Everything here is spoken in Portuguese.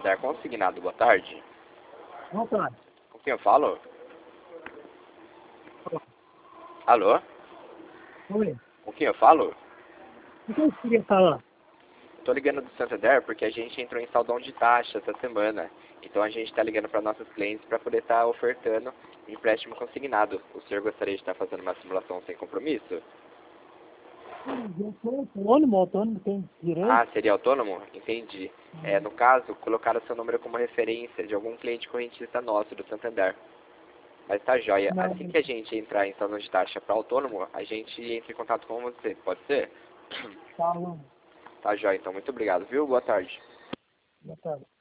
Santander Consignado, boa tarde. Boa tarde. Com quem eu falo? Alô? Oi. Com quem eu falo? O que eu queria falar? Tô ligando do Santander porque a gente entrou em saldão de taxa essa semana. Então a gente tá ligando para nossos clientes para poder estar ofertando empréstimo consignado. O senhor gostaria de estar fazendo uma simulação sem compromisso? Eu sou autônomo, tem direito. Ah, seria autônomo? Entendi. No caso, colocaram seu número como referência de algum cliente correntista nosso do Santander. Mas tá joia. Não, Assim que a gente entrar em saldão de taxa para autônomo, a gente entra em contato com você. Pode ser? falo. Tá joia, então. Muito obrigado, viu? Boa tarde. Boa tarde.